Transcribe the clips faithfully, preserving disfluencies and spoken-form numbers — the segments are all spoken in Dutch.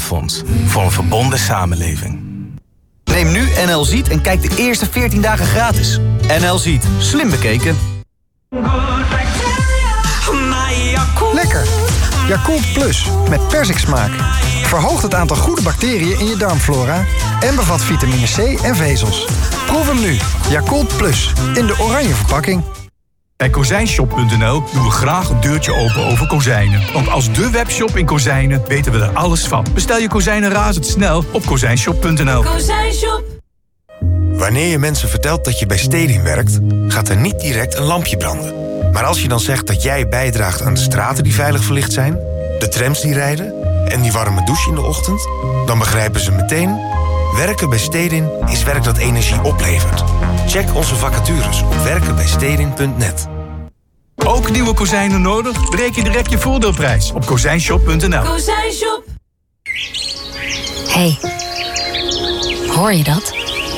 Fonds. Voor een verbonden samenleving. Neem nu N L Ziet en kijk de eerste veertien dagen gratis. N L Ziet. Slim bekeken. Lekker. Yakult Plus met persiksmaak. Verhoogt het aantal goede bacteriën in je darmflora en bevat vitamine C en vezels. Proef hem nu. Yakult Plus in de oranje verpakking. Bij kozijnshop punt n l doen we graag een deurtje open over kozijnen. Want als de webshop in kozijnen weten we er alles van. Bestel je kozijnen razendsnel op kozijnshop punt n l. Kozijnshop. Wanneer je mensen vertelt dat je bij Stedin werkt, gaat er niet direct een lampje branden. Maar als je dan zegt dat jij bijdraagt aan de straten die veilig verlicht zijn, de trams die rijden en die warme douche in de ochtend, dan begrijpen ze meteen: werken bij Stedin is werk dat energie oplevert. Check onze vacatures op werken bij stedin punt net. Ook nieuwe kozijnen nodig? Bereken direct je voordeelprijs op kozijnshop punt n l. Kozijnshop. Hey, hoor je dat?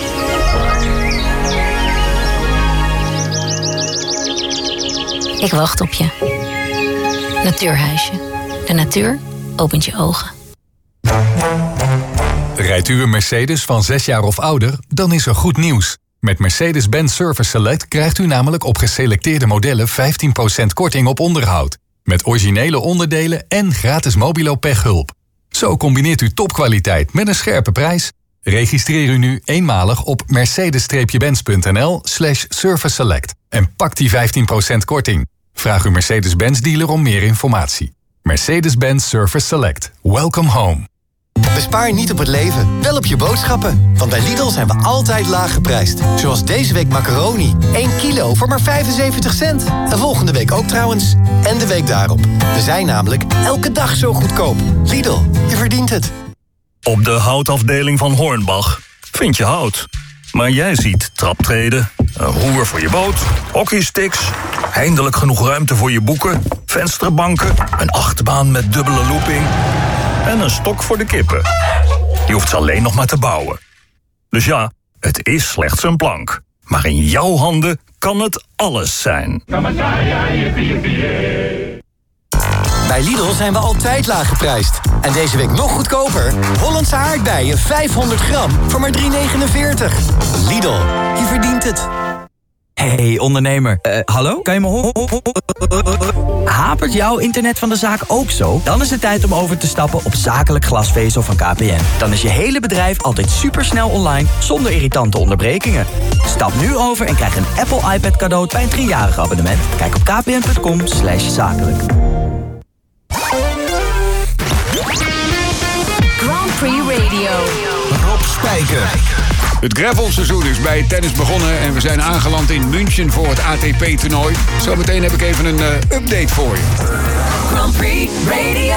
Ik wacht op je. Natuurhuisje. De natuur opent je ogen. Rijdt u een Mercedes van zes jaar of ouder, dan is er goed nieuws. Met Mercedes-Benz Service Select krijgt u namelijk op geselecteerde modellen vijftien procent korting op onderhoud. Met originele onderdelen en gratis mobilo pechhulp. Zo combineert u topkwaliteit met een scherpe prijs. Registreer u nu eenmalig op mercedes-benz punt n l slash service select en pak die vijftien procent korting. Vraag uw Mercedes-Benz dealer om meer informatie. Mercedes-Benz Service Select. Welcome home. Bespaar niet op het leven, wel op je boodschappen. Want bij Lidl zijn we altijd laag geprijsd. Zoals deze week macaroni. één kilo voor maar vijfenzeventig cent. En volgende week ook trouwens. En de week daarop. We zijn namelijk elke dag zo goedkoop. Lidl, je verdient het. Op de houtafdeling van Hornbach vind je hout. Maar jij ziet traptreden, een roer voor je boot, hockeysticks, eindelijk genoeg ruimte voor je boeken, vensterbanken, een achtbaan met dubbele looping en een stok voor de kippen. Je hoeft ze alleen nog maar te bouwen. Dus ja, het is slechts een plank. Maar in jouw handen kan het alles zijn. Bij Lidl zijn we altijd laag geprijsd. En deze week nog goedkoper. Hollandse aardbeien vijfhonderd gram voor maar drie negenenveertig. Lidl, je verdient het. Hey ondernemer, uh, hallo? Kan je me horen? Hapert jouw internet van de zaak ook zo? Dan is het tijd om over te stappen op zakelijk glasvezel van K P N. Dan is je hele bedrijf altijd supersnel online, zonder irritante onderbrekingen. Stap nu over en krijg een Apple iPad cadeau bij een driejarig abonnement. Kijk op kpn punt com slash zakelijk. Grand Prix Radio. Rob Spijker. Het gravelseizoen is bij tennis begonnen en we zijn aangeland in München voor het A T P-toernooi. Zometeen heb ik even een uh, update voor je. Grand Prix Radio.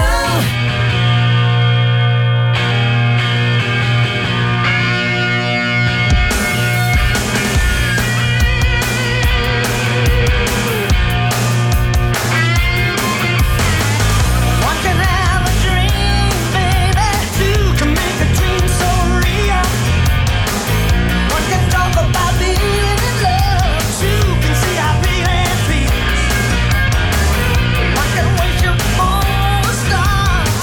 Star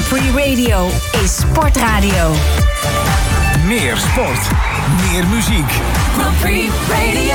Grand Prix Radio is Sportradio. Meer sport, meer muziek. Grand Prix Radio.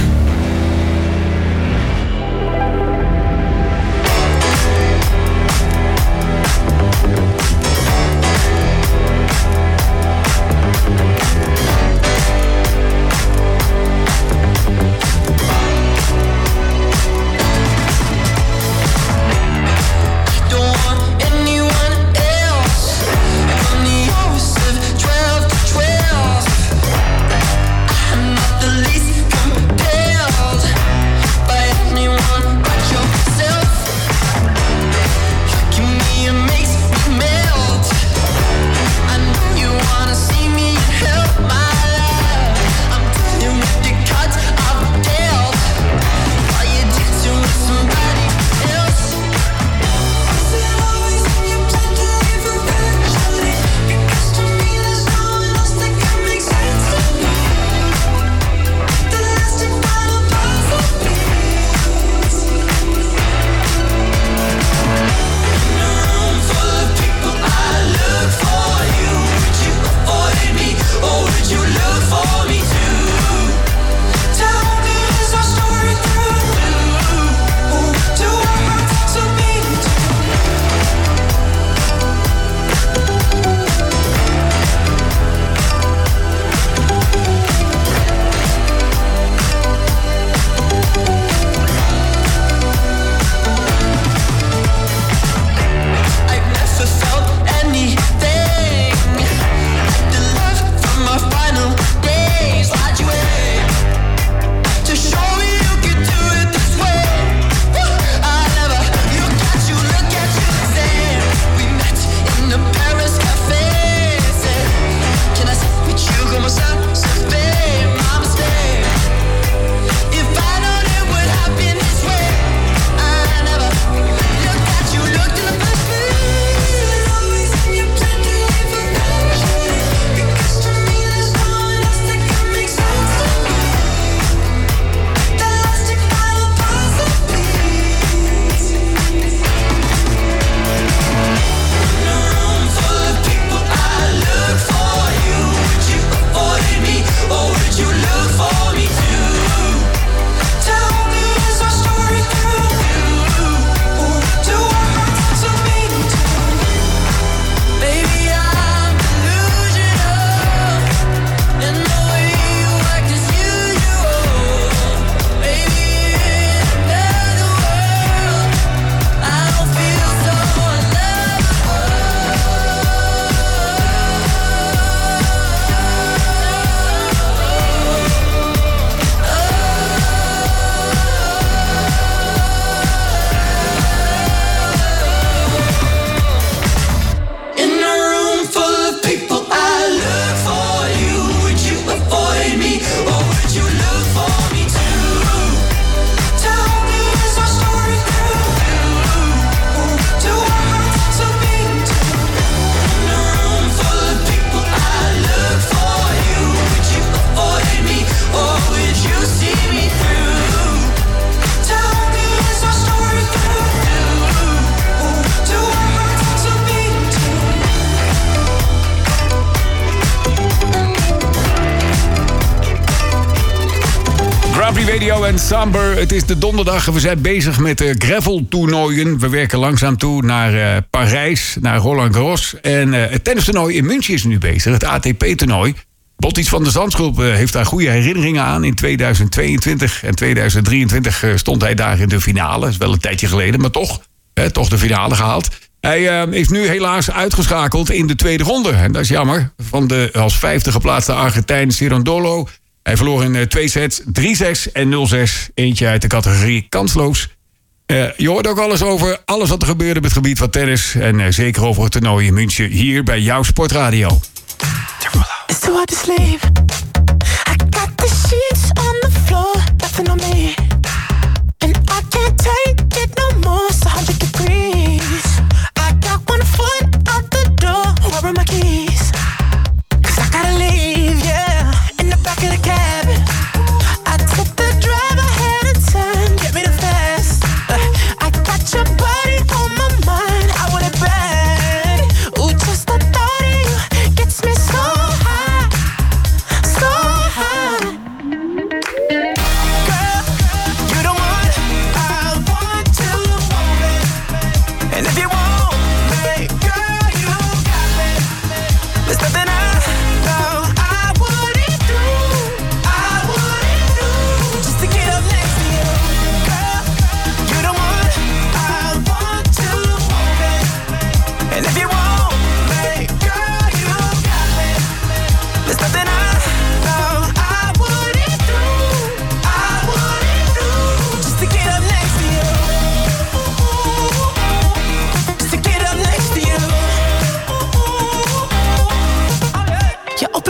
Radio en Samber. Het is de donderdag en we zijn bezig met de graveltoernooien. We werken langzaam toe naar uh, Parijs, naar Roland Garros. En uh, het tennistoernooi in München is nu bezig, het A T P-toernooi. Botties van de Zandschulp uh, heeft daar goede herinneringen aan. In tweeduizend tweeëntwintig en tweeduizend drieëntwintig uh, stond hij daar in de finale. Dat is wel een tijdje geleden, maar toch, hè, toch de finale gehaald. Hij uh, is nu helaas uitgeschakeld in de tweede ronde. En dat is jammer. Van de als vijfde geplaatste Argentijn Cirondolo. Hij verloor in uh, twee sets, drie zes en nul zes. Eentje uit de categorie kansloos. Uh, je hoort ook alles over alles wat er gebeurde op het gebied van tennis. En uh, zeker over het toernooi in München hier bij jouw Sportradio. It's too hard to sleep. I got the sheets on the floor, nothing on me. And I can't take it no more, it's one hundred degrees. I got one foot out the door, where are my keys? Cause I gotta leave, yeah, in the back of the cab. I took the drive ahead of time, get me the fast. I got your body on my mind, I want it bad.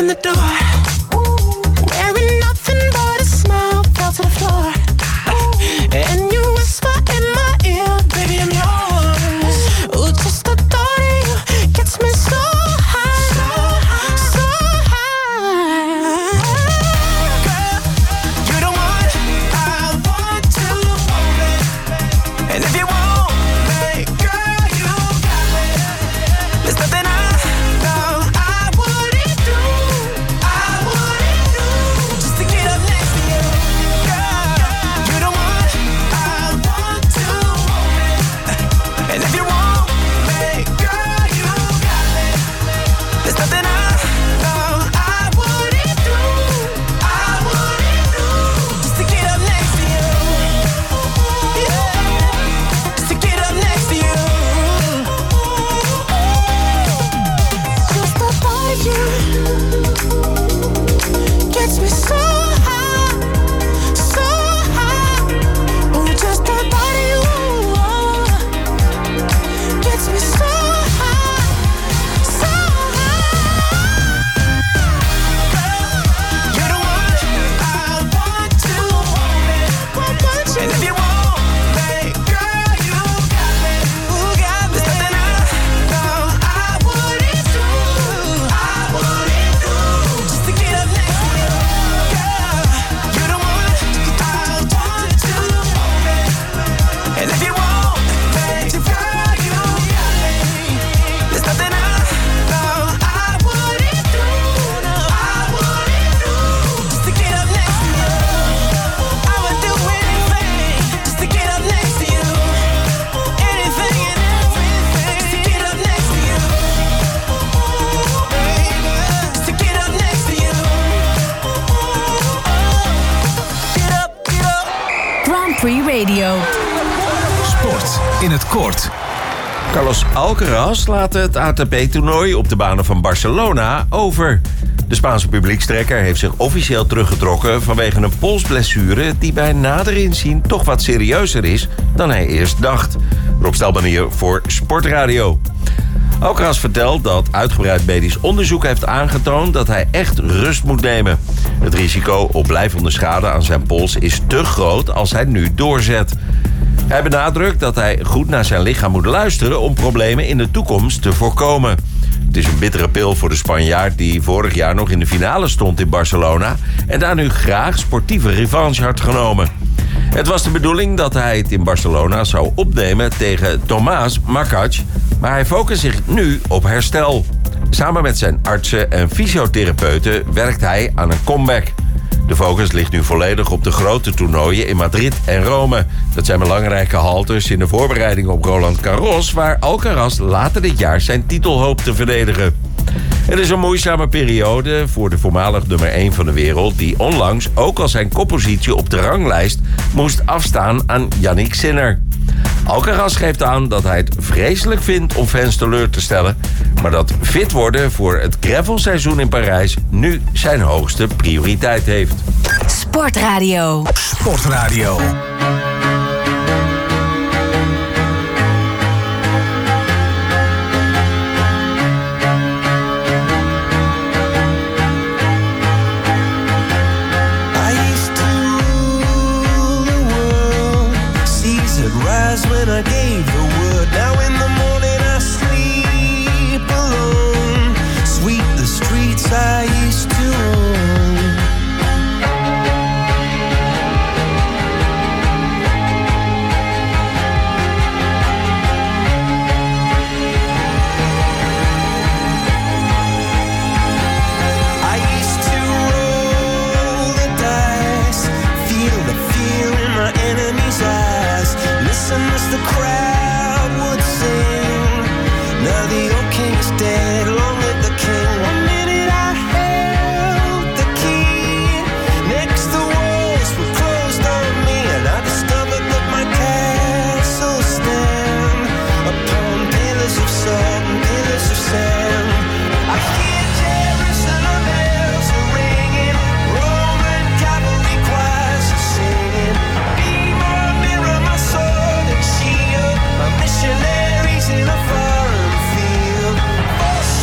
open the door. Wearing nothing but a smile, fell to the floor. And you whisper in my ear, baby, I'm yours. Ooh, just the thought of you gets me so high, so high, so high. Girl, you're the one I want to hold me. And if you want me, girl, you got me. There's nothing I know I wouldn't do, I wouldn't do, just to get up next to you. Girl, you're the one I want to hold me. And if you want me, girl, you got me. There's nothing I know I wouldn't do, I wouldn't do, just to get up next to you. Yeah, just to get up next to you. Just the thought of you gets me so high, so high. Ooh, just the thought of you gets me so high, so high. You're the one I want to hold me. And if you want me, girl, you got me. You got me. There's nothing I know I wouldn't do, I wouldn't do, just to get up next to you. Girl, you're the one I want to hold me. And if you want me, girl, you got me. There's nothing I know I wouldn't do, no, I wouldn't do, just to get up next to you. I would do anything just to get up next to you. Anything and everything just to get up next to you. Baby, just to get up next to you. Get up, get up. Grand Prix Radio. Sport in het kort. Carlos Alcaraz laat het A T P-toernooi op de banen van Barcelona over. De Spaanse publiekstrekker heeft zich officieel teruggetrokken vanwege een polsblessure die bij nader inzien toch wat serieuzer is dan hij eerst dacht. Rob Stelbanier voor Sportradio. Alcaraz vertelt dat uitgebreid medisch onderzoek heeft aangetoond dat hij echt rust moet nemen. Het risico op blijvende schade aan zijn pols is te groot als hij nu doorzet. Hij benadrukt dat hij goed naar zijn lichaam moet luisteren om problemen in de toekomst te voorkomen. Het is een bittere pil voor de Spanjaard die vorig jaar nog in de finale stond in Barcelona en daar nu graag sportieve revanche had genomen. Het was de bedoeling dat hij het in Barcelona zou opnemen tegen Tomàs Makac, maar hij focust zich nu op herstel. Samen met zijn artsen en fysiotherapeuten werkt hij aan een comeback. De focus ligt nu volledig op de grote toernooien in Madrid en Rome. Dat zijn belangrijke haltes in de voorbereiding op Roland Garros, waar Alcaraz later dit jaar zijn titel hoopt te verdedigen. Het is een moeizame periode voor de voormalig nummer één van de wereld, die onlangs ook al zijn koppositie op de ranglijst moest afstaan aan Yannick Sinner. Alcaraz geeft aan dat hij het vreselijk vindt om fans teleur te stellen, maar dat fit worden voor het gravelseizoen in Parijs nu zijn hoogste prioriteit heeft. Sportradio. Sportradio. When I gave the word, now in the morning I sleep alone. Sweep the streets I used to own. I used to roll the dice, feel the fear in my enemy's eyes. Listen as the crowd would sing. Now the old king is dead, long live the king. One minute I held the key. Next the walls were closed on me, and I discovered that my castle stand upon pillars of salt and pillars of sand. I hear Jerusalem bells are ringing, Roman cavalry choirs are singing. Be my mirror, my sword and shield, my missionaries in a foreign field. For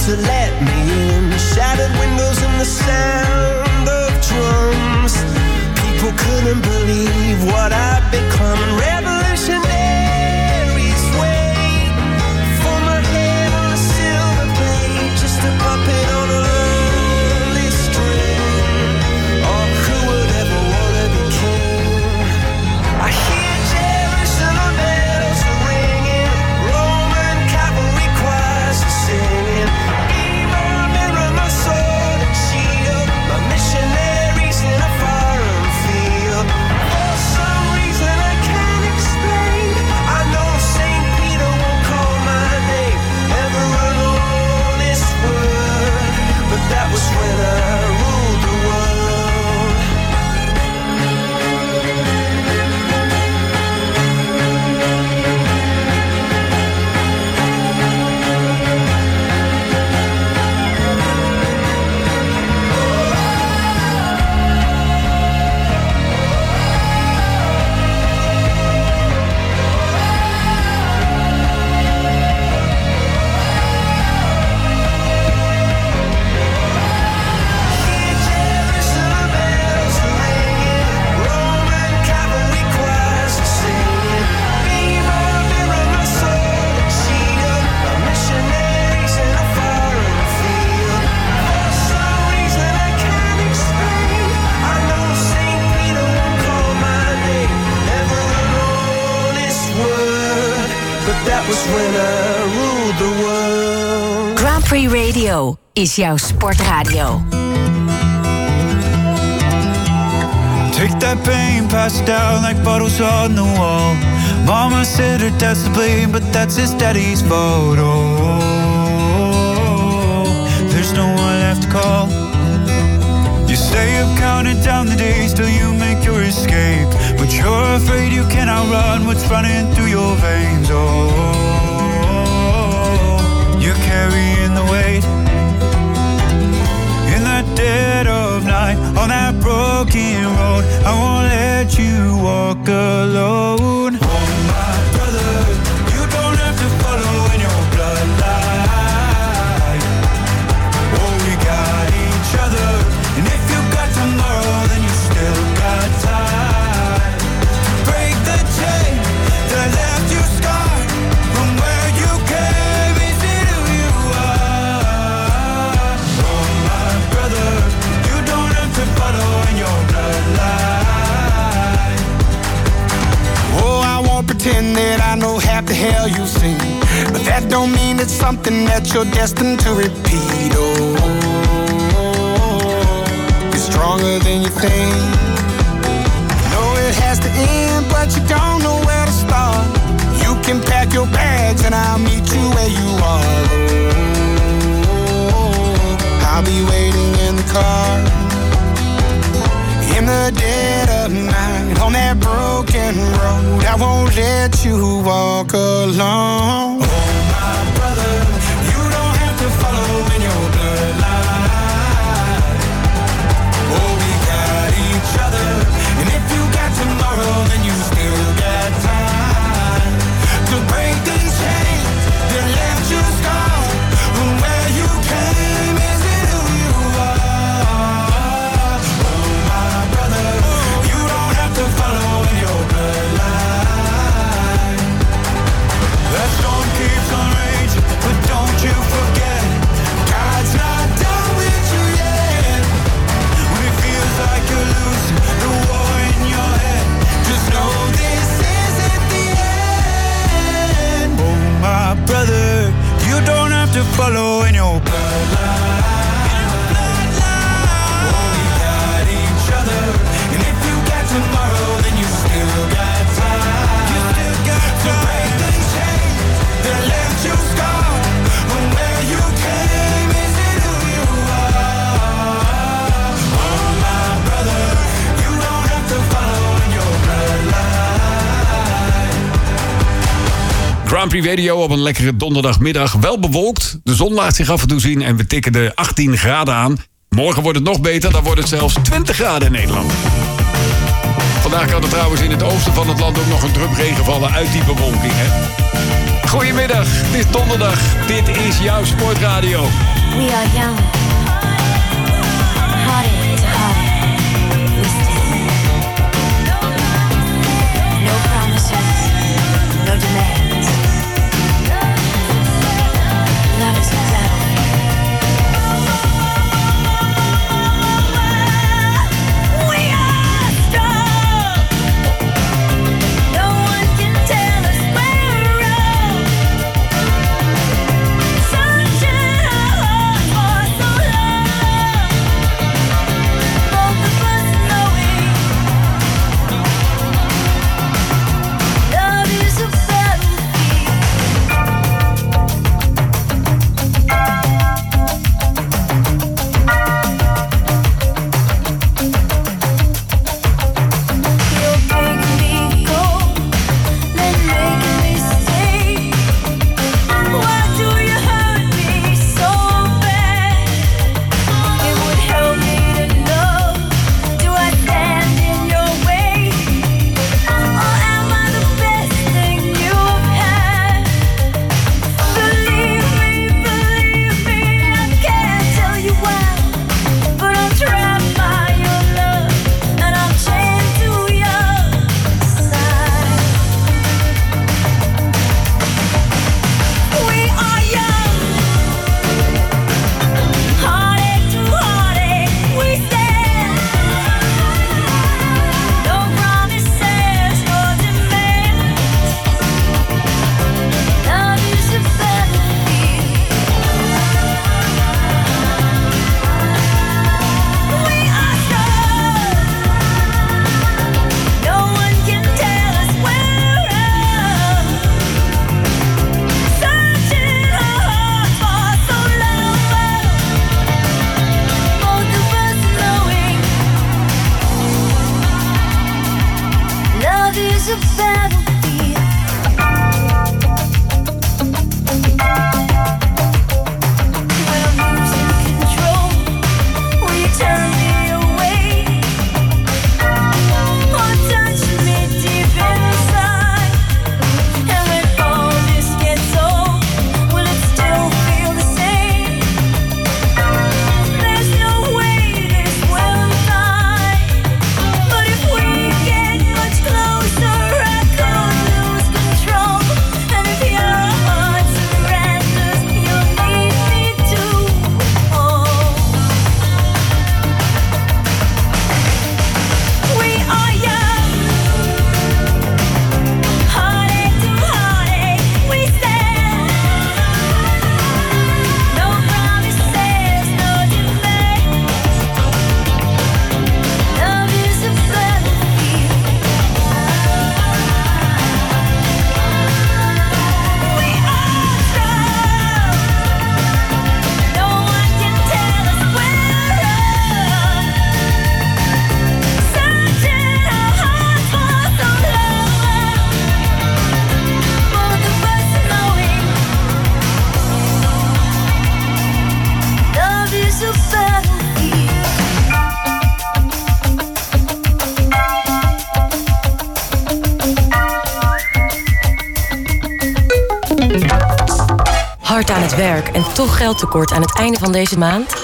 to let me in. Shattered windows and the sound of drums. People couldn't believe what I'd become. Revolutionaries wait for my head on a silver plate, just a puppet on a lonely string. Oh, who would ever wanna be king? I hear Jerusalem bells are ringing, Roman cavalry choirs are singing. Be my mirror, my sword and shield, my missionaries in a foreign field. For some reason I can't explain, I know Saint Peter won't call my name ever an honest word, but that was when I ruled the world. Jerusalem bells are ringing, Roman cavalry choirs are singing. Be my mirror, my sword and shield, my missionaries in a foreign field. For some reason I can't explain, I know Saint Peter won't call my name ever an honest word, but that was when I ruled the world. Grand Prix Radio is jouw sportradio. Take that pain, pass it down like bottles on the wall. Mama said her dad's to blame, but that's his daddy's fault. Oh, there's no one left to call. You say you've counted down the days till you make your escape, but you're afraid you cannot run what's running through your veins. Oh, you're carrying the weight in the dead of night on that broken road. I won't let you walk alone. Oh, my brother, you don't have to follow in your bloodline. Oh, we got each other, and if you got tomorrow, then you still got time. Break the chain that left you scarred from where you came. Is it who you are? Oh, my brother, you don't have to follow in your bloodline. Oh, I won't pretend that I know half the hell you've seen, but that don't mean it's something that you're destined to repeat. Oh, you're stronger than you think. Know it has to end, but you don't know where to start. You can pack your bags and I'll meet you where you are. Oh, I'll be waiting in the car in the dead of night on that broken road. I won't let you walk alone. Oh, my brother, you don't have to follow in your bloodline. Oh, we got each other, and if you got tomorrow, then you still got time to break these chains that left you scarred from where you came. Is it who you are? Oh, my brother, you don't have to follow in your bloodline. That storm keeps on raging, but don't you forget, God's not done with you yet. When it feels like you're losing the war in your head, just know this isn't the end. Oh, my brother, you don't have to follow in your bloodline. Oh, we got each other, and if you got tomorrow, then you still got time. You still got time to break the chains that left you scarred from where you came. Is it who you are? Oh, my brother, you don't have to follow in your bloodline. Grand Prix Radio op een lekkere donderdagmiddag. Wel bewolkt, de zon laat zich af en toe zien en we tikken de achttien graden aan. Morgen wordt het nog beter, dan wordt het zelfs twintig graden in Nederland. Vandaag kan er trouwens in het oosten van het land ook nog een drup regen vallen uit die bewolking. Hè? Goedemiddag, het is donderdag. Dit is jouw Sportradio. We are young. Heartache to heartache. We stand. No promises, no demands. Love is a Hard aan het werk en toch geldtekort aan het einde van deze maand?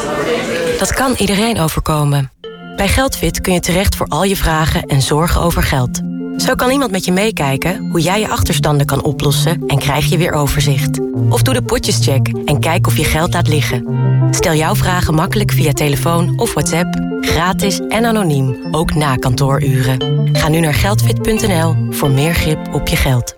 Dat kan iedereen overkomen. Bij Geldfit kun je terecht voor al je vragen en zorgen over geld. Zo kan iemand met je meekijken hoe jij je achterstanden kan oplossen en krijg je weer overzicht. Of doe de potjescheck en kijk of je geld laat liggen. Stel jouw vragen makkelijk via telefoon of WhatsApp, gratis en anoniem, ook na kantooruren. Ga nu naar geldfit punt n l voor meer grip op je geld.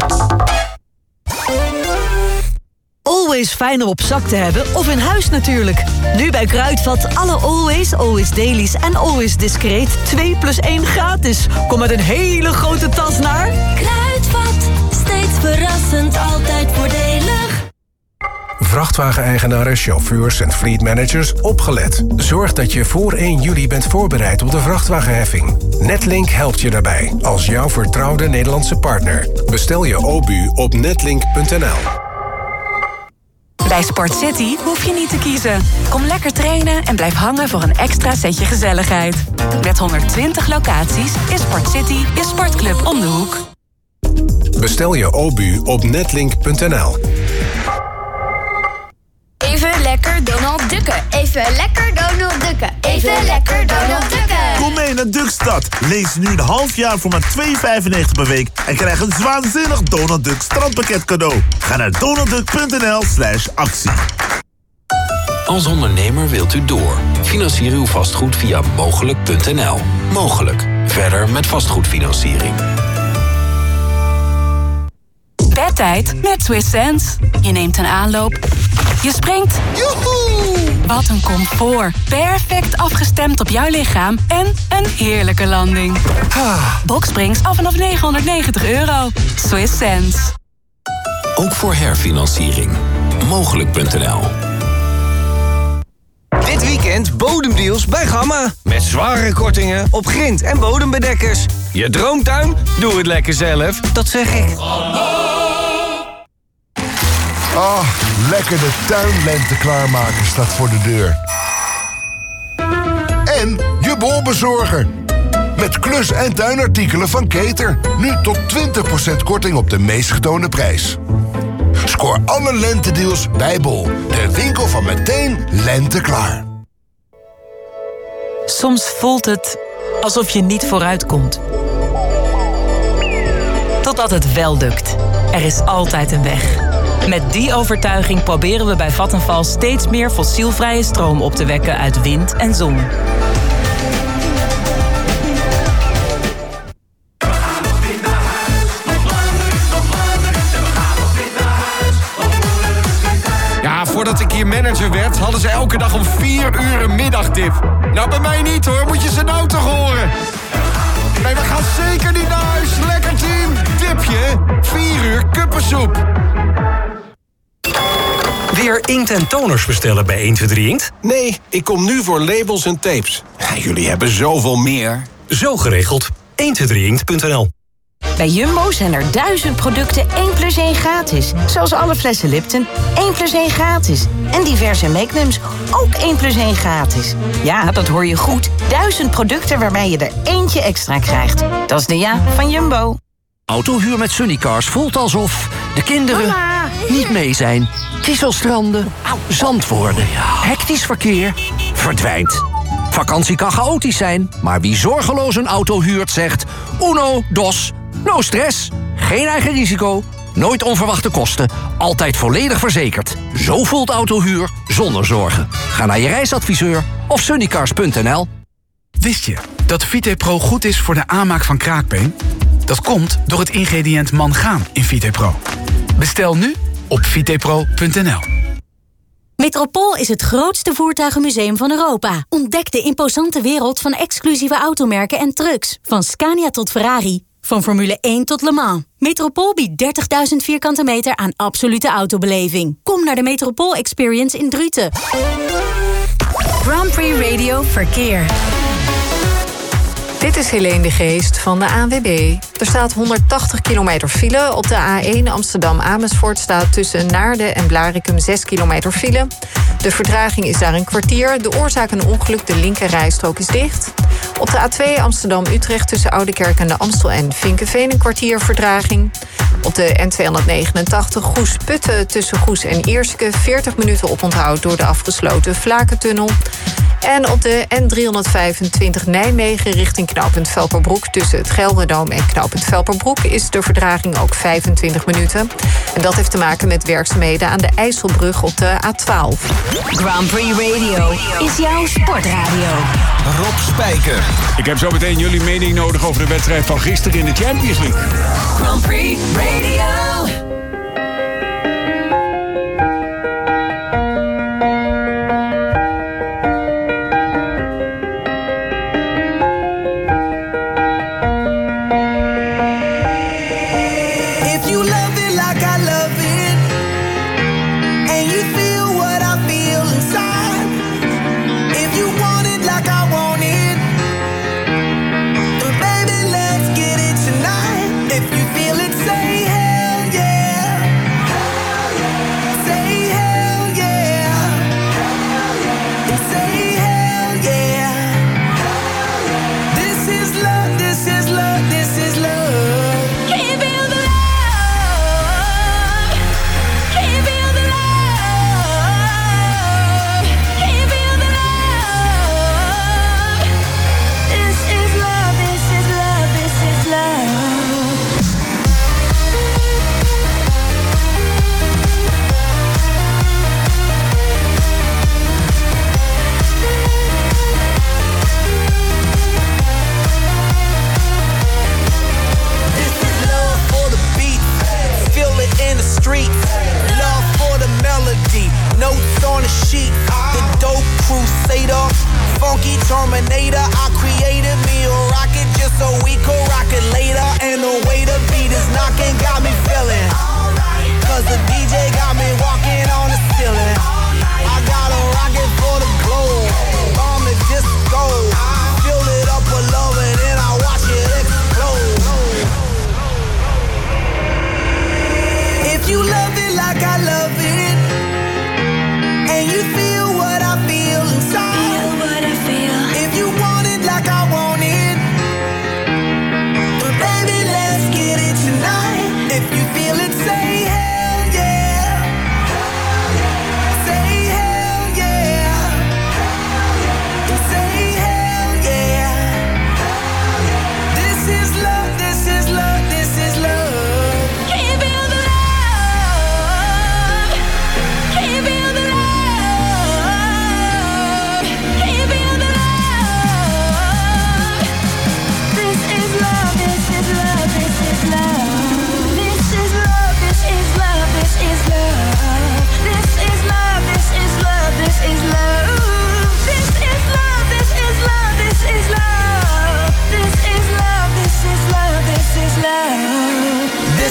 Always fijn om op zak te hebben, of in huis natuurlijk. Nu bij Kruidvat alle Always, Always Dailies en Always Discreet twee plus één gratis. Kom met een hele grote tas naar... Kruidvat, steeds verrassend, altijd voordelig. Vrachtwageneigenaren, chauffeurs en fleetmanagers, opgelet. Zorg dat je voor één juli bent voorbereid op de vrachtwagenheffing. Netlink helpt je daarbij, als jouw vertrouwde Nederlandse partner. Bestel je O B U op netlink punt n l. Bij Sport City hoef je niet te kiezen. Kom lekker trainen en blijf hangen voor een extra setje gezelligheid. Met honderdtwintig locaties is Sport City je sportclub om de hoek. Bestel je Obu op netlink punt n l. Even lekker Donald Ducken. Even lekker Donald Ducken. Even lekker Donald Ducken. Kom mee naar Duckstad. Lees nu een half jaar voor maar twee vijfennegentig per week en krijg een waanzinnig Donald Duck strandpakket cadeau. Ga naar donaldduck punt n l slash actie. Als ondernemer wilt u door. Financier uw vastgoed via mogelijk punt n l. Mogelijk. Verder met vastgoedfinanciering. Bedtijd met Swiss Sense. Je neemt een aanloop. Je springt. Joehoe! Wat een comfort. Perfect afgestemd op jouw lichaam. En een heerlijke landing. Boxsprings af vanaf negenhonderdnegentig euro. Swiss Sense. Ook voor herfinanciering. mogelijk punt n l. Dit weekend bodemdeals bij Gamma. Met zware kortingen op grind- en bodembedekkers. Je droomtuin? Doe het lekker zelf. Dat zeg ik. Ah, lekker de tuinlente klaarmaken staat voor de deur. En je bolbezorger. Met klus- en tuinartikelen van Keter. Nu tot twintig procent korting op de meest getoonde prijs. Scoor alle lentedeals bij Bol. De winkel van meteen lente klaar. Soms voelt het alsof je niet vooruitkomt. Totdat het wel lukt. Er is altijd een weg. Met die overtuiging proberen we bij Vattenfall steeds meer fossielvrije stroom op te wekken uit wind en zon. Ja, voordat ik hier manager werd, hadden ze elke dag om vier uur een middagdip. Nou, bij mij niet hoor, moet je ze nou toch horen? Nee, we gaan zeker niet naar huis. Lekker team, dipje, vier uur kuppensoep. Weer inkt en toners bestellen bij één twee drie Inkt? Nee, ik kom nu voor labels en tapes. Ja, jullie hebben zoveel meer. Zo geregeld. één twee drie inkt punt n l. Bij Jumbo zijn er duizend producten één plus één gratis. Zoals alle flessen Lipton, één plus één gratis. En diverse Magnums, ook één plus één gratis. Ja, dat hoor je goed. Duizend producten waarbij je er eentje extra krijgt. Dat is de ja van Jumbo. Autohuur met Sunnycars voelt alsof de kinderen Mama. niet mee zijn. Kieselstranden, zand worden, hectisch verkeer, verdwijnt. Vakantie kan chaotisch zijn, maar wie zorgeloos een auto huurt zegt... Uno, dos, no stress, geen eigen risico, nooit onverwachte kosten... altijd volledig verzekerd. Zo voelt autohuur zonder zorgen. Ga naar je reisadviseur of sunnycars punt n l. Wist je dat VitePro goed is voor de aanmaak van kraakbeen? Dat komt door het ingrediënt mangaan in VitePro. Bestel nu op vitepro punt n l. Metropool is het grootste voertuigenmuseum van Europa. Ontdek de imposante wereld van exclusieve automerken en trucks. Van Scania tot Ferrari. Van Formule één tot Le Mans. Metropool biedt dertigduizend vierkante meter aan absolute autobeleving. Kom naar de Metropool Experience in Druten. Grand Prix Radio Verkeer. Dit is Helene de Geest van de A N W B. Er staat honderdtachtig kilometer file. Op de A één Amsterdam-Amersfoort staat tussen Naarden en Blaricum zes kilometer file. De vertraging is daar een kwartier. De oorzaak een ongeluk, de linker rijstrook is dicht. Op de A twee Amsterdam-Utrecht tussen Oudekerk en de Amstel en Vinkenveen een kwartier vertraging. Op de N tweehonderdnegenentachtig Goes-Putten tussen Goes en Ierseke veertig minuten oponthoud door de afgesloten Vlakentunnel. En op de N driehonderdvijfentwintig Nijmegen richting knooppunt Velperbroek tussen het Gelderdoom en knooppunt Velperbroek is de vertraging ook vijfentwintig minuten. En dat heeft te maken met werkzaamheden aan de IJsselbrug op de A twaalf. Grand Prix Radio is jouw sportradio. Rob Spijker. Ik heb zo meteen jullie mening nodig over de wedstrijd van gisteren in de Champions League. Grand Prix Radio. Baby, let's get it tonight. If you feel it, say hey.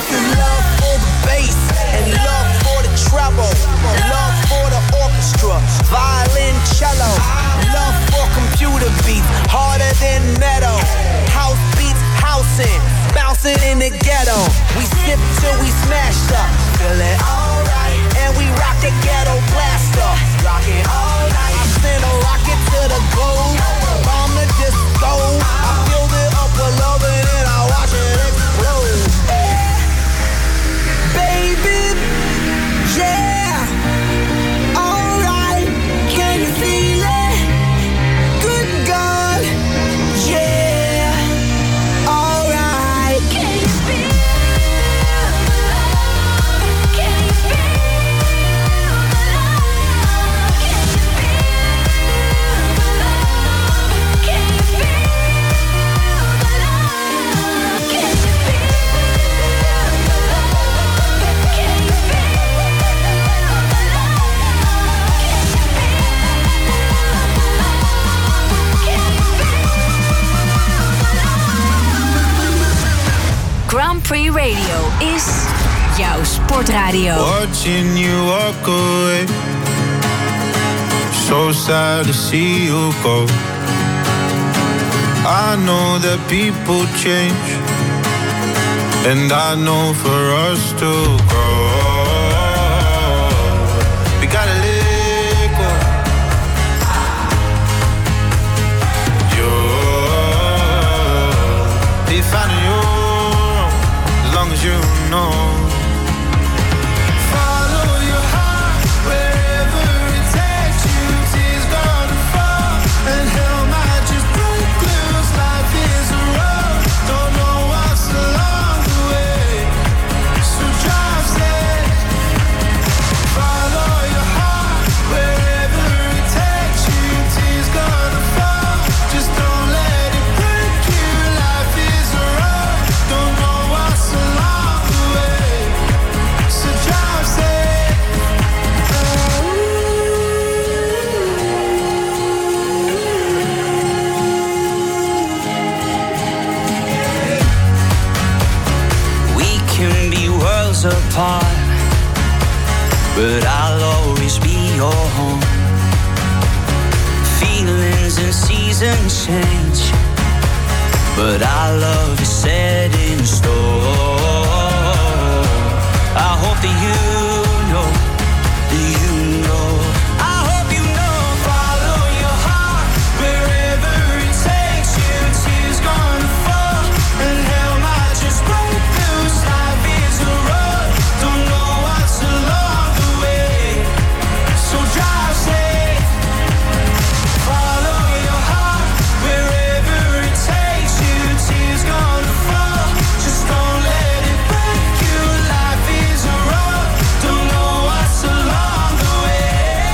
is love for the bass and love for the treble, love for the orchestra, violin, cello, love for computer beats, harder than metal, house beats, housing, bouncing in the ghetto. We sip till we smashed up, feel it alright, and we rock the ghetto blaster, rock it all night. I send a rocket to the globe, bomb the disco. I filled it up with love and then I watch it explode. Baby, yeah, alright, can you feel it? Good God, yeah, alright. Can you feel the love? Can you feel the love? Can you feel the love? Can you feel the love? Can you feel the love? Can you feel the love? Grand Prix Radio is jouw sportradio. Watching you walk away, so sad to see you go. I know that people change, and I know for us to grow, we gotta let go. You're defining your own, as long as you know. Follow your heart wherever it takes you. Tears gonna fall and hell might just break loose. Life is a road, don't know what's along the way, so drive safe. Follow your heart wherever it takes you. Tears gonna fall, just don't let it break you. Life is a road, don't know what's along the way, so drive safe. We can be worlds apart, but I'll always be your home. Feelings and seasons change, but our love is set in stone. I hope that you know, that you know. I hope you know. Follow your heart wherever it takes you. Tears gonna fall and hell might just break loose. Life is a road, don't know what's along the way, so drive safe. Follow your heart wherever it takes you. Tears gonna fall, just don't let it break you. Life is a road, don't know what's along the way.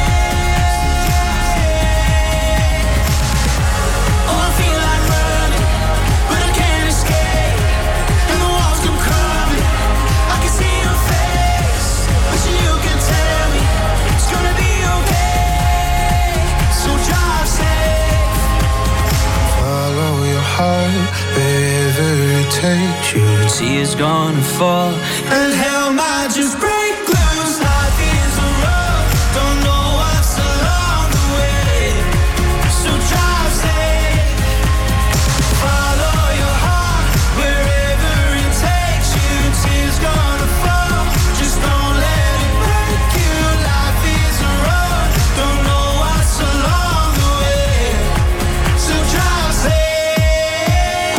Oh, I feel like running, but I can't escape, and the walls come crumbling. I can see your face, but you can tell me it's gonna be okay, so drive safe. Follow your heart wherever it takes you. Tears gonna fall and hell might just break loose. Life is a road, don't know what's along the way, so drive safe. Follow your heart wherever it takes you. Tears gonna fall, just don't let it break you. Life is a road, don't know what's along the way, so drive safe.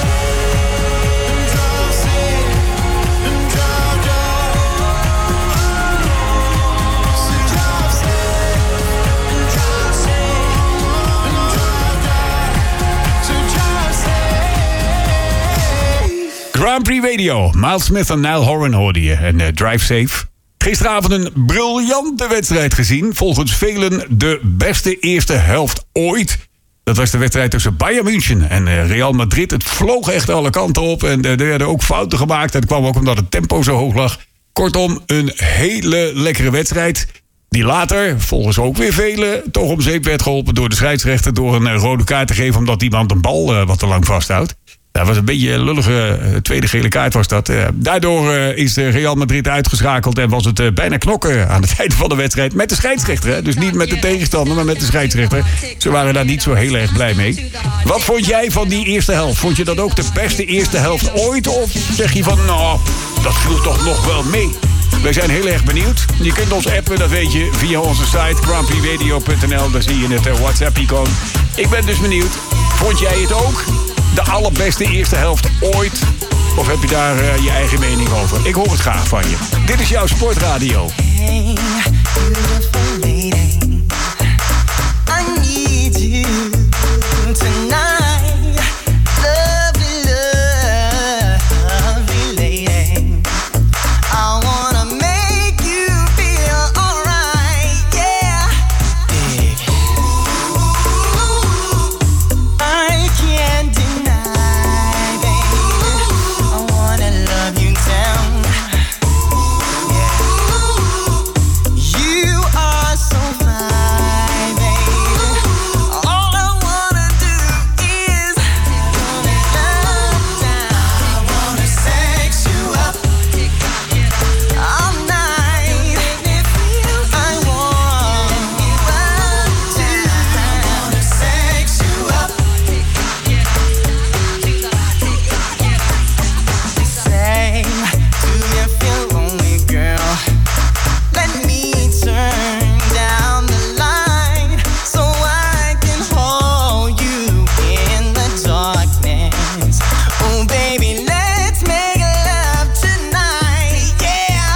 Drive safe, and drive, drive. So drive safe, and drive safe, and drive, drive. So drive safe. Grand Prix Radio. Miles Smith en Niall Horan hoorde je. En uh, Drive Safe. Gisteravond een briljante wedstrijd gezien. Volgens velen de beste eerste helft ooit. Dat was de wedstrijd tussen Bayern München en uh, Real Madrid. Het vloog echt alle kanten op. En uh, er werden ook fouten gemaakt. En dat kwam ook omdat het tempo zo hoog lag. Kortom, een hele lekkere wedstrijd. Die later, volgens ook weer velen, toch om zeep werd geholpen door de scheidsrechter. Door een uh, rode kaart te geven omdat iemand een bal uh, wat te lang vasthoudt. Dat was een beetje een lullige uh, tweede gele kaart was dat. Uh, daardoor uh, is uh, Real Madrid uitgeschakeld en was het uh, bijna knokken aan het einde van de wedstrijd. Met de scheidsrechter, hè? Dus niet met de tegenstander, maar met de scheidsrechter. Ze waren daar niet zo heel erg blij mee. Wat vond jij van die eerste helft? Vond je dat ook de beste eerste helft ooit? Of zeg je van, nou, dat viel toch nog wel mee? Wij zijn heel erg benieuwd. Je kunt ons appen, dat weet je, via onze site grand prix radio punt n l. Daar zie je het uh, WhatsApp-icoon. Ik ben dus benieuwd. Vond jij het ook? De allerbeste eerste helft ooit? Of heb je daar uh, je eigen mening over? Ik hoor het graag van je. Dit is jouw Sportradio. Hey, beautiful lady, I need you tonight. Lovely, lovely lady, I wanna make you feel alright, yeah. I can't deny, baby, I wanna love you down. You are so fine, baby. All I wanna do is wanna love down. I wanna sex you up all night. I want you up too. I wanna sex you up. Say, do you feel lonely, girl? Let me turn down the line so I can hold you in the darkness. Oh, baby, let's make love tonight, yeah.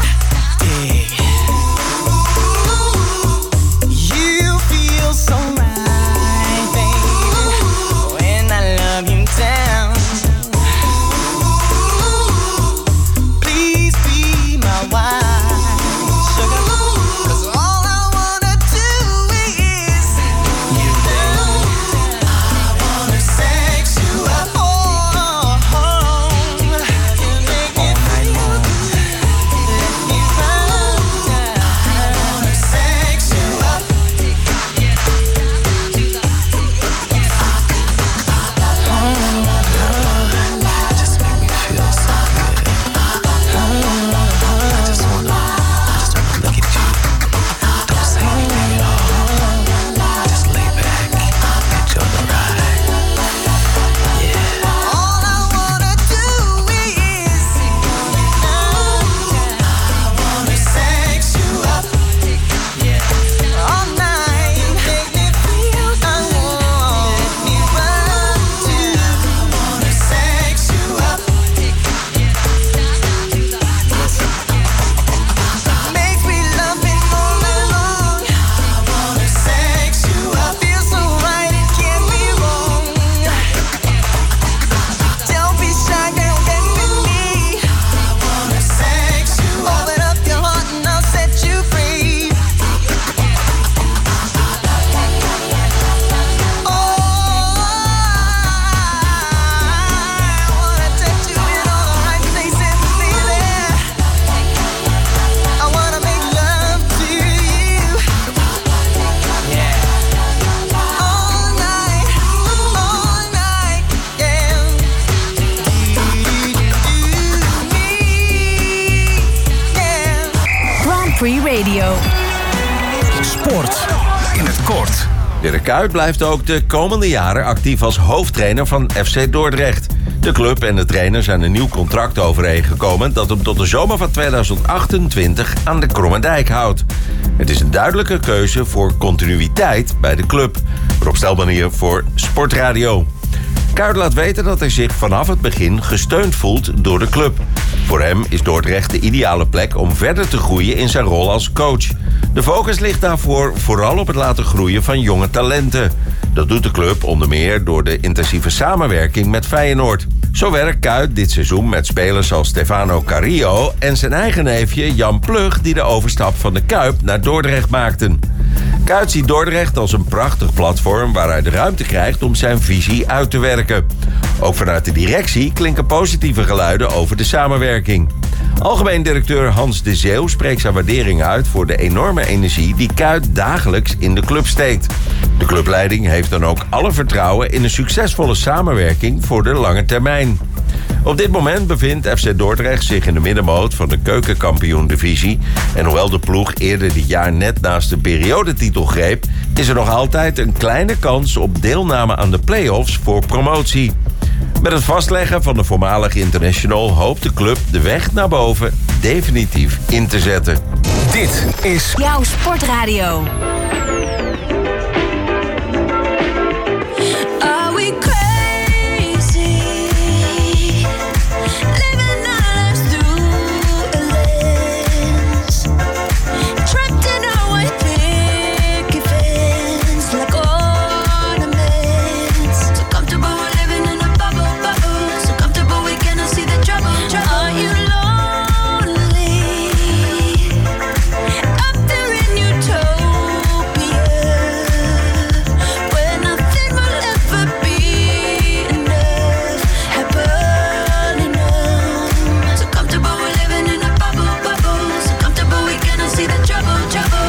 You feel so right, baby, when I love you down. Please be my wife, sugar. 'Cause all I wanna do is you down. I wanna sex you up. Oh, oh, you make me feel. Let me run down. I wanna sex you up. Just make me feel so good. I just wanna, I just wanna look at you. Don't say anything at all. Just lay back, enjoy the ride. Yeah. All I wanna do is I wanna sex you up all night. Make me feel I want you up too. I wanna sex you up. Makes me love it all night long. I wanna sex you up. Feel so right, it can't be wrong. Don't be shy, girl, get with me. I wanna sex you up. Open up your heart and I'll set you free. Oh, I wanna touch you in all the right places, baby. I wanna make love to you. Yeah. All night, all night, yeah. Yeah. Grand Prix Radio. Sport in het kort. Dirk Kuyt blijft ook de komende jaren actief als hoofdtrainer van F C Dordrecht. De club en de trainer zijn een nieuw contract overeengekomen dat hem tot de zomer van tweeduizend achtentwintig aan de Kromme Dijk houdt. Het is een duidelijke keuze voor continuïteit bij de club. Rob Stelman hier voor Sportradio. Kuyt laat weten dat hij zich vanaf het begin gesteund voelt door de club. Voor hem is Dordrecht de ideale plek om verder te groeien in zijn rol als coach. De focus ligt daarvoor vooral op het laten groeien van jonge talenten. Dat doet de club onder meer door de intensieve samenwerking met Feyenoord. Zo werkt Kuyt dit seizoen met spelers als Stefano Carrillo en zijn eigen neefje Jan Plug, die de overstap van de Kuip naar Dordrecht maakten. Kuyt ziet Dordrecht als een prachtig platform waar hij de ruimte krijgt om zijn visie uit te werken. Ook vanuit de directie klinken positieve geluiden over de samenwerking. Algemeen directeur Hans de Zeeuw spreekt zijn waardering uit voor de enorme energie die Kuit dagelijks in de club steekt. De clubleiding heeft dan ook alle vertrouwen in een succesvolle samenwerking voor de lange termijn. Op dit moment bevindt F C Dordrecht zich in de middenmoot van de keukenkampioen-divisie. En hoewel de ploeg eerder dit jaar net naast de periodetitel greep, is er nog altijd een kleine kans op deelname aan de play-offs voor promotie. Met het vastleggen van de voormalige international hoopt de club de weg naar boven definitief in te zetten. Dit is jouw sportradio. Are we crazy? Living our lives through a lens. Trapped in our white picket fence like ornaments. So comfortable we're living in a bubble, bubble. So comfortable we cannot see the trouble, trouble. Are you lonely? Up there in utopia, where nothing will ever be enough, happen enough. So comfortable we're living in a bubble, bubble. So comfortable we cannot see the trouble, trouble.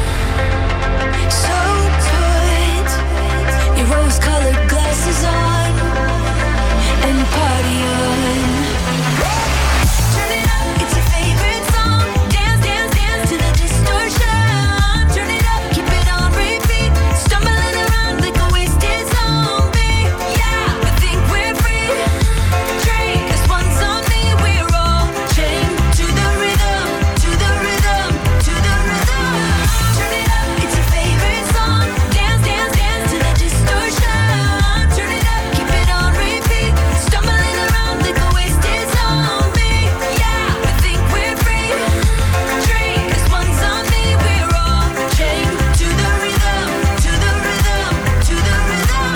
So put your rose-colored glasses on and party on. Turn it up, it's your favorite song. Dance, dance, dance to the distortion. Turn it up, keep it on repeat. Stumbling around like a wasted zombie. Yeah, we think we're free. Drink this one's on me. We're all chained to the rhythm, to the rhythm, to the rhythm. Turn it up, it's your favorite song. Dance, dance, dance to the distortion. Turn it up, keep it on repeat. Stumbling around like a wasted zombie. Yeah, we think we're free. Drink this one's on me. We're all chained to the rhythm, to the rhythm, to the rhythm.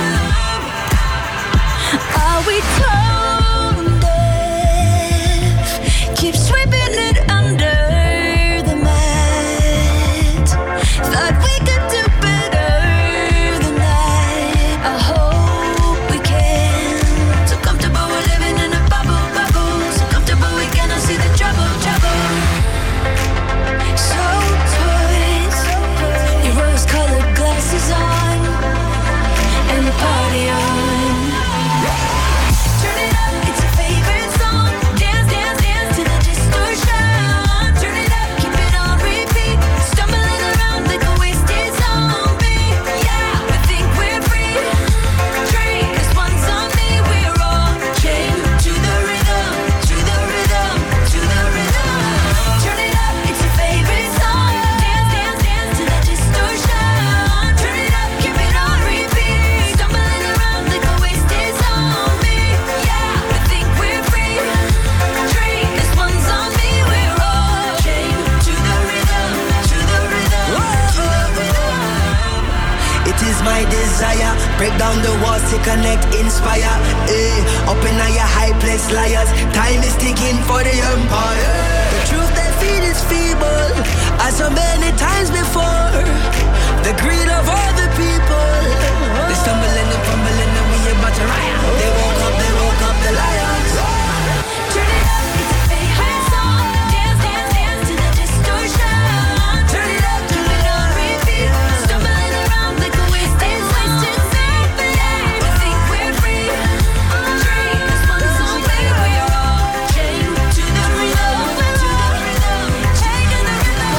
Are we tone deaf? Keep sweeping it under the mat. Thought we could do better than that. I hope we can. So comfortable we're living in a bubble, bubble. So comfortable we cannot see the trouble, trouble. So put your rose-colored glasses on and party on. Turn it up, it's your favorite song. Dance, dance, dance to the distortion. Turn it up, keep it on repeat. Stumbling around like a wasted zombie. Yeah, we think we're free. Drink this one's on me. We're all chained to the rhythm, to the rhythm, to the rhythm. Turn it up, it's your favorite song. Dance, dance, dance to the distortion. Turn it up, keep it on repeat. Stumbling around like a wasted zombie. Yeah, we think we're free. Drink this one's on me. We're all chained to the rhythm, to the rhythm, to the rhythm. It is my desire, break down the walls to connect, inspire. Eh, up in your high place, liars. Time is ticking for the empire. The truth they feed is feeble, as so many times before. The greed of all the people. They stumbling and fumbling and we about to riot. They woke up, they woke up the lions. Turn it up, it's your favorite song. Dance, dance, dance to the distortion. Turn it up, keep it on repeat. Stumbling around like a wasted wasted zombie. Yeah, we think we're free. Drink this one's on me. We're all chained to the rhythm, to the rhythm, chained to the rhythm.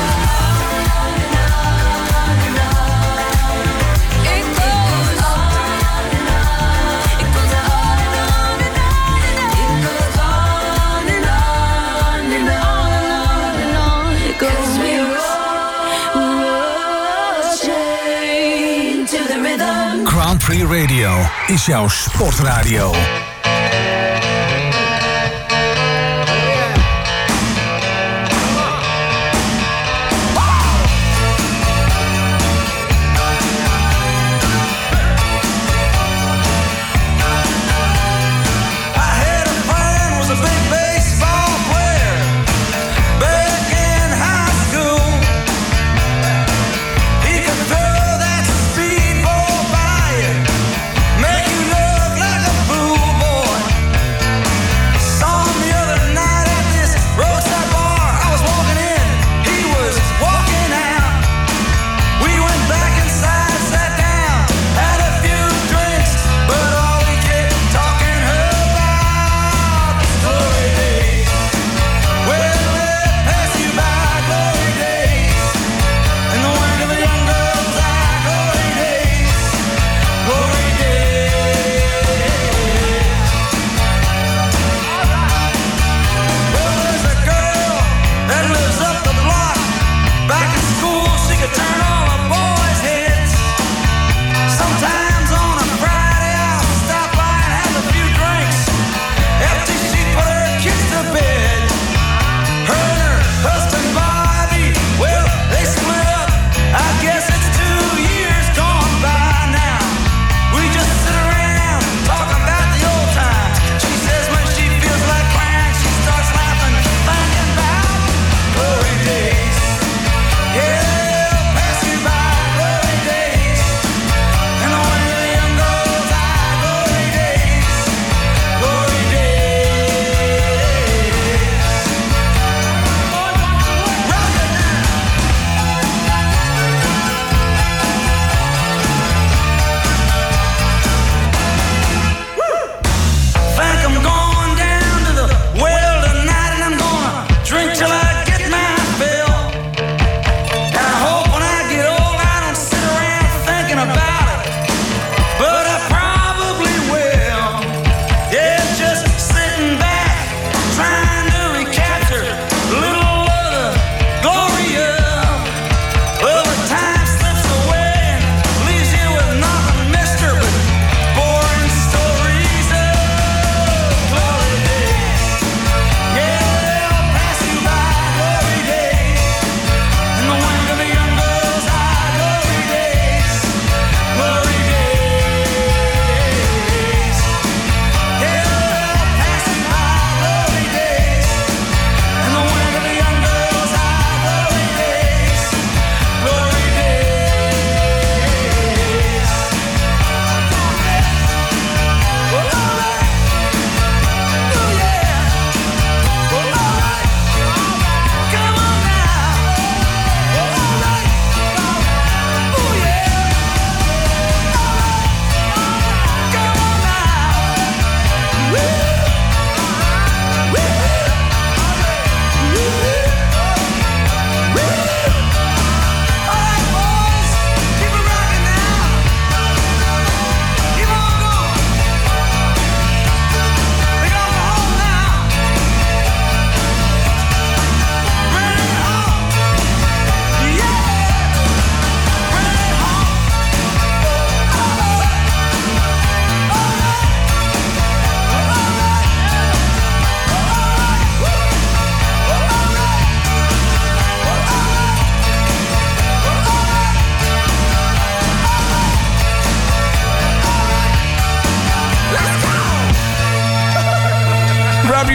It goes on and on. It goes on and on and on. It goes on and on and on and on. It goes we're all chained to the rhythm. Grand Prix Radio is jouw sportradio. I had a friend was a big baseball player back in high school. He could throw that speedball by you, make you look like a fool.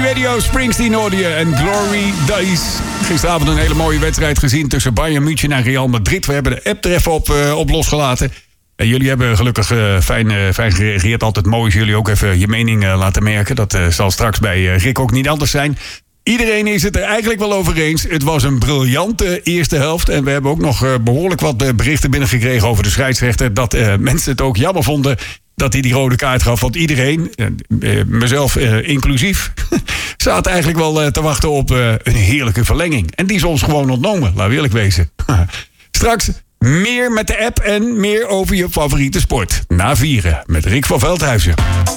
Radio, Springsteen hoorde je en Glory Days. Gisteravond een hele mooie wedstrijd gezien tussen Bayern München en Real Madrid. We hebben de app er even op, uh, op losgelaten. En jullie hebben gelukkig uh, fijn, uh, fijn gereageerd. Altijd mooi als jullie ook even je mening uh, laten merken. Dat uh, zal straks bij uh, Rick ook niet anders zijn. Iedereen is het er eigenlijk wel over eens. Het was een briljante eerste helft. En we hebben ook nog uh, behoorlijk wat uh, berichten binnengekregen over de scheidsrechter. Dat uh, mensen het ook jammer vonden dat hij die rode kaart gaf. Want iedereen, uh, uh, mezelf uh, inclusief, zaten eigenlijk wel uh, te wachten op uh, een heerlijke verlenging. En die is ons gewoon ontnomen, laat we eerlijk wezen. Straks meer met de app en meer over je favoriete sport. Na vieren met Rick van Veldhuizen.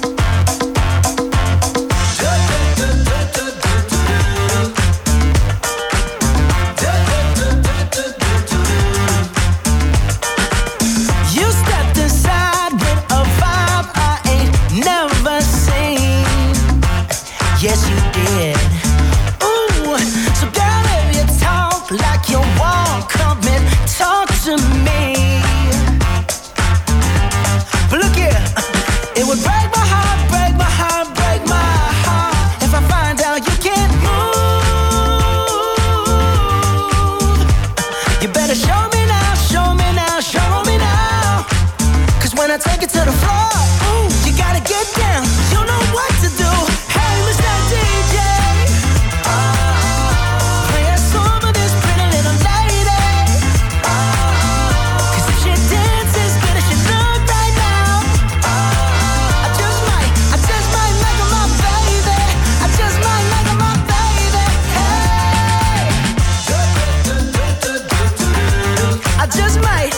Yes, you did. Ooh, so girl, if you talk like you want, come and talk to me. But look here, it would break my heart, break my heart, break my heart if I find out you can't move. You better show me now, show me now, show me now. Cause when I take it to the floor, ooh, you gotta get down. You know what to do. D J, oh, play a song for this pretty little lady. Oh, cause if she dances good as she look right now, oh, I just might, I just might make her my baby. I just might make her my baby. Hey, I just might.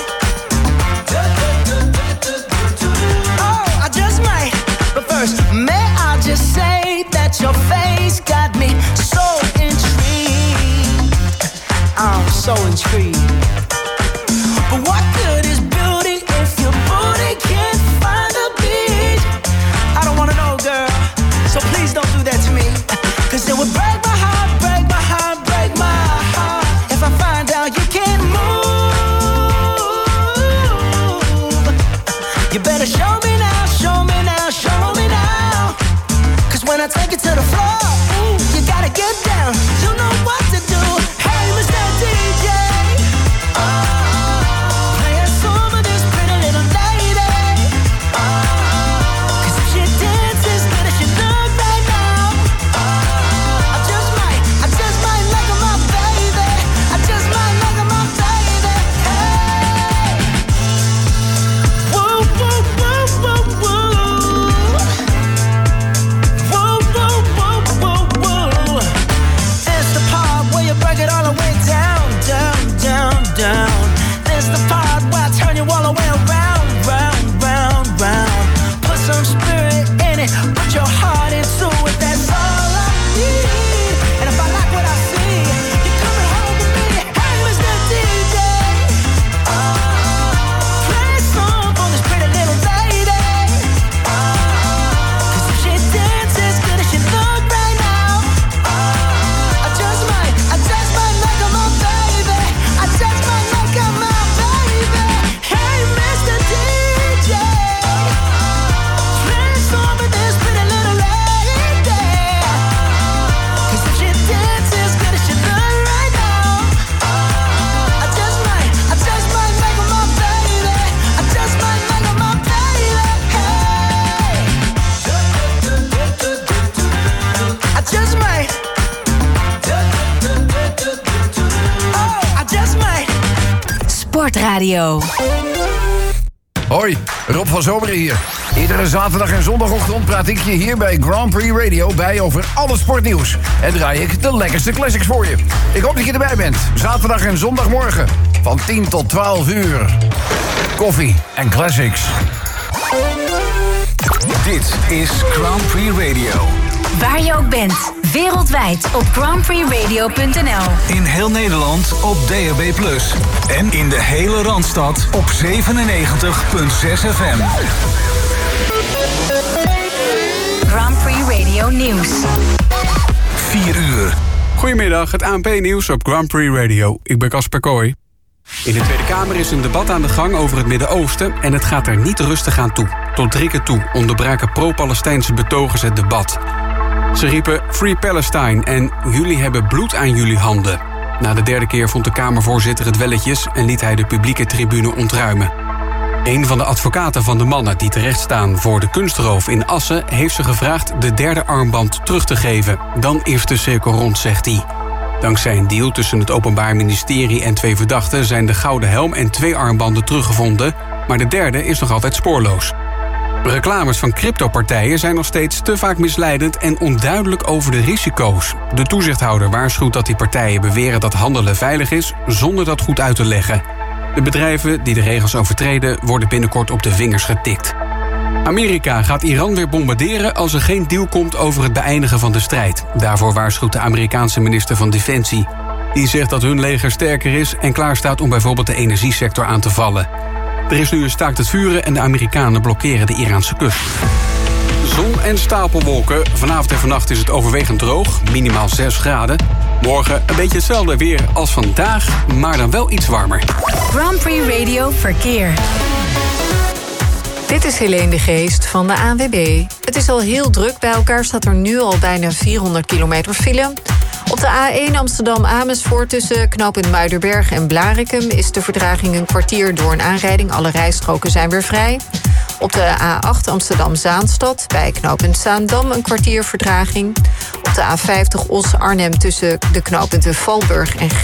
Oh, I just might. But first, may I just say that your face got me so intrigued. I'm so intrigued. But what good is beauty if your booty can't find a beat? I don't wanna know, girl, so please don't do that to me. Cause it would break my heart, break my heart, break my heart if I find out you can't move. You better show me now, show me now, show me now. When I take it to the floor, ooh, you gotta get down. You know what to do. Hey, Mister D J, oh, play a song for this pretty little lady. Oh, cause if she dances good as she look right now, oh, I just might, I just might make her my baby. I just might make her my baby. Hey, woo, woo, woo, woo, woo. Break it all the way down, down, down, down. This the part where I turn you all the way around, round, round, round. Put some spirit in it, put your heart into it. That's all I need. And if I like what I see, you're coming home with me. Hey, Mister D J, oh, play a song for this pretty little lady. Oh, cause if she dances good as she look right now, oh, I just might. I just might make her my baby. I just might make her my baby. Hey, Mister D J, play a song for this pretty little lady. Cause if she dances good as she look right now, I just might, I just might make her my baby. I just might make her my baby. Hey, I just might. Sportradio. Hoi, Rob van Zomeren hier. Iedere zaterdag en zondagochtend praat ik je hier bij Grand Prix Radio bij over alle sportnieuws. En draai ik de lekkerste classics voor je. Ik hoop dat je erbij bent. Zaterdag en zondagmorgen van tien tot twaalf uur. Koffie en classics. Dit is Grand Prix Radio. Waar je ook bent, wereldwijd op grand prix radio punt n l. In heel Nederland op D A B plus. En in de hele Randstad op zevenennegentig komma zes F M. Grand Prix Radio Nieuws. vier uur. Goedemiddag, het A N P-nieuws op Grand Prix Radio. Ik ben Casper Kooi. In de Tweede Kamer is een debat aan de gang over het Midden-Oosten... en het gaat er niet rustig aan toe. Tot drie keer toe onderbraken pro-Palestijnse betogers het debat. Ze riepen Free Palestine en jullie hebben bloed aan jullie handen. Na de derde keer vond de Kamervoorzitter het welletjes en liet hij de publieke tribune ontruimen. Een van de advocaten van de mannen die terechtstaan voor de kunstroof in Assen heeft ze gevraagd de derde armband terug te geven. Dan is de cirkel rond, zegt hij. Dankzij een deal tussen het Openbaar Ministerie en twee verdachten zijn de gouden helm en twee armbanden teruggevonden, maar de derde is nog altijd spoorloos. Reclames van cryptopartijen zijn nog steeds te vaak misleidend en onduidelijk over de risico's. De toezichthouder waarschuwt dat die partijen beweren dat handelen veilig is, zonder dat goed uit te leggen. De bedrijven die de regels overtreden worden binnenkort op de vingers getikt. Amerika gaat Iran weer bombarderen als er geen deal komt over het beëindigen van de strijd. Daarvoor waarschuwt de Amerikaanse minister van Defensie. Die zegt dat hun leger sterker is en klaarstaat om bijvoorbeeld de energiesector aan te vallen. Er is nu een staakt het vuren en de Amerikanen blokkeren de Iraanse kust. Zon en stapelwolken. Vanavond en vannacht is het overwegend droog, minimaal zes graden. Morgen een beetje hetzelfde weer als vandaag, maar dan wel iets warmer. Grand Prix Radio Verkeer. Dit is Helene de Geest van de A N W B. Het is al heel druk. Bij elkaar staat er nu al bijna vierhonderd kilometer file. Op de A één Amsterdam-Amersfoort tussen knooppunt Muiderberg en Blaricum is de vertraging een kwartier door een aanrijding. Alle rijstroken zijn weer vrij. Op de A acht Amsterdam-Zaanstad bij knooppunt Zaandam een kwartier vertraging. Op de A vijftig Os-Arnhem tussen de knooppunten Valburg en